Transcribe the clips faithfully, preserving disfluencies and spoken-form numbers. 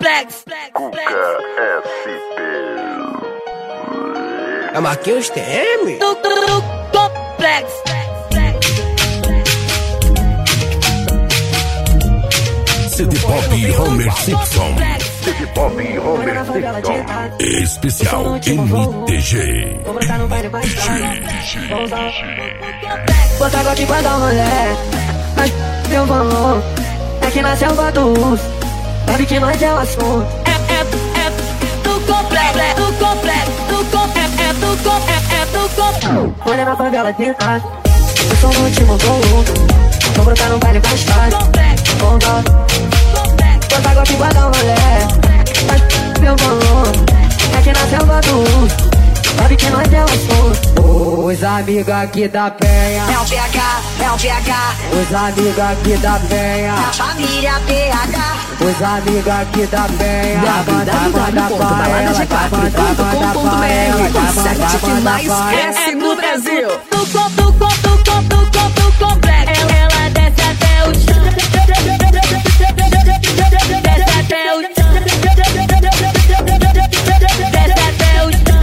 Complex. Cuca S P. É Marquinhos T M? Do, do, do Complex. C D Pop Homer Simpson. C D Pop Homer Simpson. Especial M T G. Vou brotar no baile mais tarde. Bota agora que vai dar um rolê. Mas meu valor é que na selva do urso. Sabe que nós é o assunto. É, é, é do Complex. Do Complex. Do Complex. É do Complex. É do Complex. Olha na favela de casa. Eu sou no último voo. Vou brotar no baile mais tarde. Vou dar. Bota agora que vai dar um rolê. Mas meu valor é que na selva do urso. Sabe que nós é o assunto. Os amigos aqui da penha. É o P H, é o P H. Os amigos aqui da penha. A família P H. Os amigos aqui da penha. Banda, banda pra ela. Banda, banda pra ela. Sete que mais cresce no Brasil. Do com, do com, do com, do com, do Complexo. Ela desce até o chão. Desce até o chão. Desce até o chão.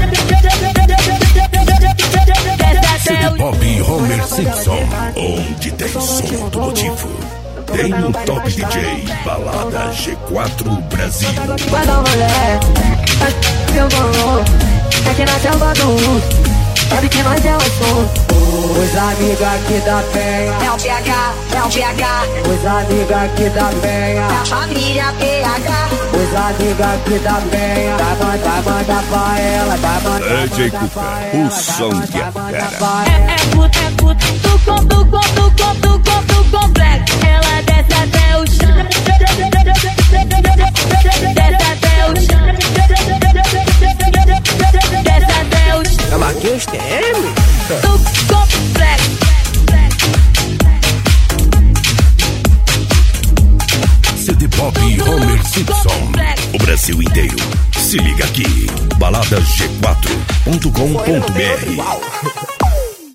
C D Pop Homer Simpson. Onde tem som automotivo, tem um top D J. Balada G quatro Brasil. Vai dar um rolê. Meu valor é que na selva do urso. Sabe que nós é o assunto. Os amigos aqui da penha. É o P H, é o P H. Os amigos aqui da penha. A família P H. Os amigos aqui da penha. Vai mandar, manda pra ela. Vai mandar, D J manda Cuca, pra o ela. som que Vai mandar apera. pra É, ela. é puto, é puto. Do com, do com, do com, do com, do Complexo. Ela desce até o chão. Desce até o chão. Desce até o chão. É Marquinhos T M? Do Complexo. C D Pop Homer Simpson. O Brasil inteiro se liga aqui. balada g quatro ponto com ponto b r.